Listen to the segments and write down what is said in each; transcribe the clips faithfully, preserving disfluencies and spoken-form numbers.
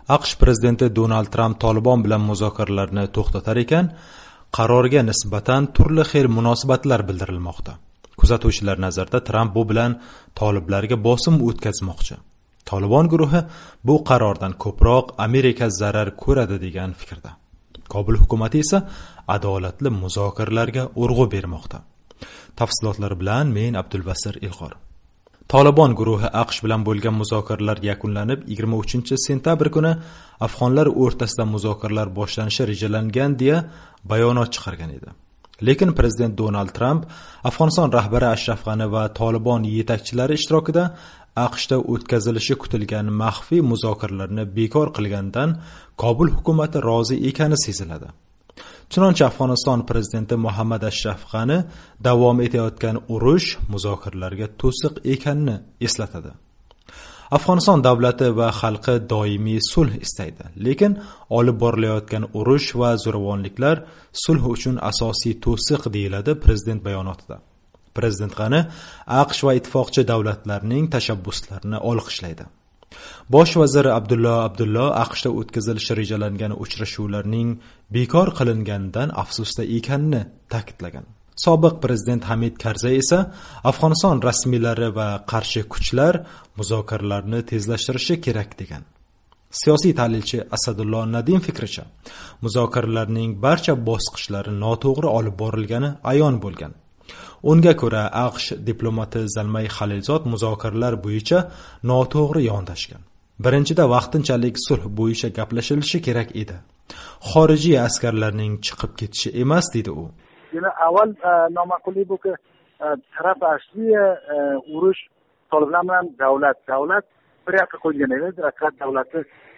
AQSh prezidenti Donald Tramp Tolibon bilan muzokaralarni to'xtatar ekan, qarorga nisbatan turli xil munosabatlar bildirilmoqda. Kuzatuvchilar nazarida Tramp bu bilan toliblarga bosim o'tkazmoqchi. Tolibon guruhi bu qarordan ko'proq Amerika zarar ko'radi degan fikrda. Kobul hukumati esa adolatli muzokaralarga urg'u bermoqda. Tafsilotlar bilan men Abdulbasir Ilg'or. Tolibon guruhi AQSh bilan bo'lgan muzokaralar yakunlanib, yigirma uchinchi sentabr kuni afg'onlar o'rtasida muzokaralar boshlanishi rejalangan deya bayonot chiqargan edi. Lekin prezident Donald Tramp Afg'oniston rahbari Ashraf G'ani va Tolibon yetakchilari ishtirokida AQShda o'tkazilishi kutilgan maxfiy muzokaralarni bekor qilgandan Kobul hukumati rozi ekani seziladi. Chunonchi Afg'oniston prezidenti Muhammad Ashraf G'ani davom etayotgan urush muzokaralarga to'siq ekanini eslatadi. Afg'oniston davlati va xalqi doimiy sulh istaydi, lekin olib borilayotgan urush va zo'ravonliklar sulh uchun asosiy to'siq deyiladi prezident bayonotida. Prezident G'ani AQSh va ittifoqchi davlatlarning tashabbuslarini olqishlaydi. Bosh vazir Abdullo Abdullo AQShda o'tkazilishi rejalangan uchrashuvlarning bekor qilinganidan afsusda ekanini ta'kidlagan. Sobiq prezident Hamid Karzay esa Afg'oniston rasmiylari va qarshi kuchlar muzokaralarni tezlashtirishi kerak degan. Siyosiy tahlilchi Asadullo Nadim fikricha, muzokaralarning barcha bosqichlari noto'g'ri olib borilgani ayon bo'lgan. Unga ko'ra, AQSh diplomati Zalmay Xalilzod muzokaralar bo'yicha noto'g'ri yondashgan. Birinchida vaqtinchalik sulh bo'yicha gaplashilishi kerak edi. Xorijiy askarlarning chiqib ketishi emas, dedi u. Yana avval nomaqullik bu ki taraf asli urush Toliblar bilan davlat, davlat bir yoqqa qo'ygan edi, raqat davlati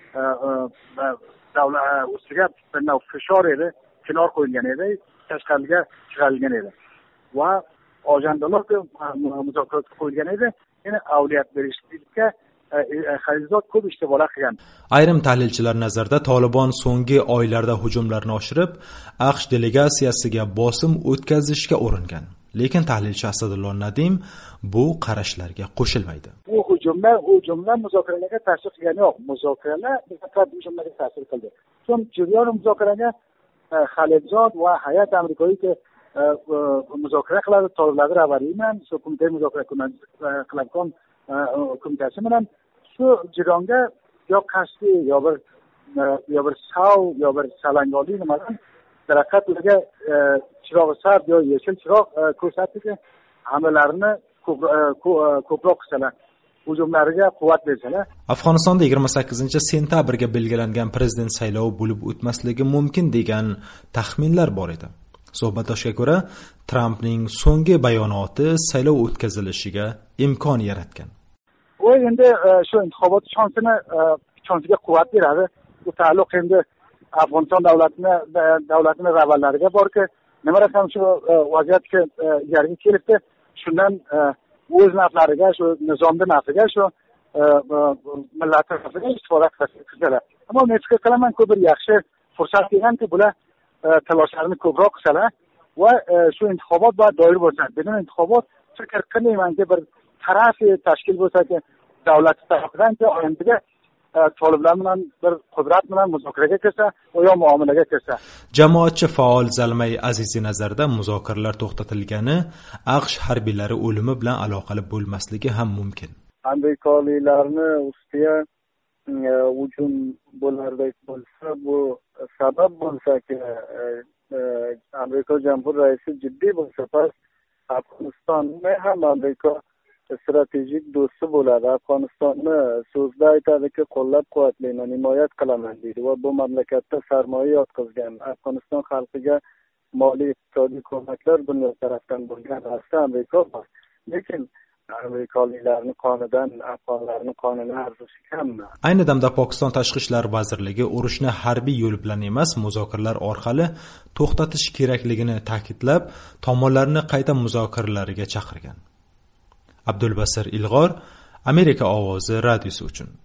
davlat ustiga fishor edi, kenor qo'yilgan edi, tashqariga chiqarilgan edi. Va ajandalar muzokaraga qo'yilgan edi. Yana avliyat berishlikka Xalilzod ko'p ishtibolar qilgan. Ayrim tahlilchilar nazarida Tolibon so'nggi oylarda hujumlarni oshirib, AQSh delegatsiyasiga bosim o'tkazishga uringan. Lekin tahlilchi Asadullo Nadim bu qarashlarga qo'shilmaydi. Bu hujumlar, hujumlar muzokaralarga ta'sir qilgani yo'q. Muzokaralar faqat hujumlarga ta'sir qildi. So'ng jarayon muzokaraga Xalilzod va hay'at Amerikalik muzokara qiladi, Toliblar rahbari bilan, hukumatga muzokara qiladigan qo'mitasi bilan shu jarayonga yo qasdi, yo bir yo bir sav, yo bir salangoli nimadan harakatlarga chiroq sab yo yashil chiroq ko'rsatdi, hamlalarni ko'proq qilsalar, hujumlariga quvvat bersalar. Afg'onistonda yigirma sakkizinchi sentabrga belgilangan prezident saylovi bo'lib o'tmasligi mumkin degan taxminlar bor edi. Suhbatdoshga ko'ra, Trampning so'nggi bayonoti saylov o'tkazilishiga imkon yaratgan. U endi shu intixobot chansini chansiga quvvat beradi. Bu ta'alluq endi Afg'oniston davlatini davlatini rahbarlariga borki, nima raqam shu vaziyatga yargi kelibdi, shundan o'z naflariga, shu nizomning nafiga, shu millatning nafiga istifoda qilsalar. Ammo men fikr qilaman, ko'p bir yaxshi fursat deganki, bular taloshlarini ko'proq qilsalar va shu intixobot va doir bo'lsa, bunday intixobot fikr qilmaymanki bir tarafi tashkil bo'lsa-ki, davlat tarafidan-ki oyandiga Toliblar bilan bir qudrat bilan muzokaraga kirsa, o yo muomalaga kirsa. Jamoatchi faol Zalmay Azizi nazarida muzokaralar to'xtatilgani AQSh harbiylari o'limi bilan aloqali bo'lmasligi ham mumkin. Amerikaliklarni ustiga hujum bo'lardek bo'lsa, bu sabab bo'lsa-ki, Amerika Jamhuriy raisi jiddiy bo'lsa, pas Afg'onistonni ham Amerika strategik do'sti bo'ladi. Afg'onistonni so'zda aytadiki, qo'llab-quvvatlayman, himoyat qilaman deydi va bu mamlakatda sarmoya yotqizgan. Afg'oniston xalqiga moliy iqtisodiy ko'maklar dunyo tarafdan bo'lgan asli Amerika bor. Lekin amerikaliklarning qonidan afg'onlarning qonini arzishi kammi? Ayni damda Pokiston Tashqi ishlar vazirligi urushni harbiy yo'l bilan emas, muzokaralar orqali to'xtatish kerakligini ta'kidlab, tomonlarni qayta muzokaralariga chaqirgan. Abdulbasir Ilg'or, Amerika ovozi radiosi uchun.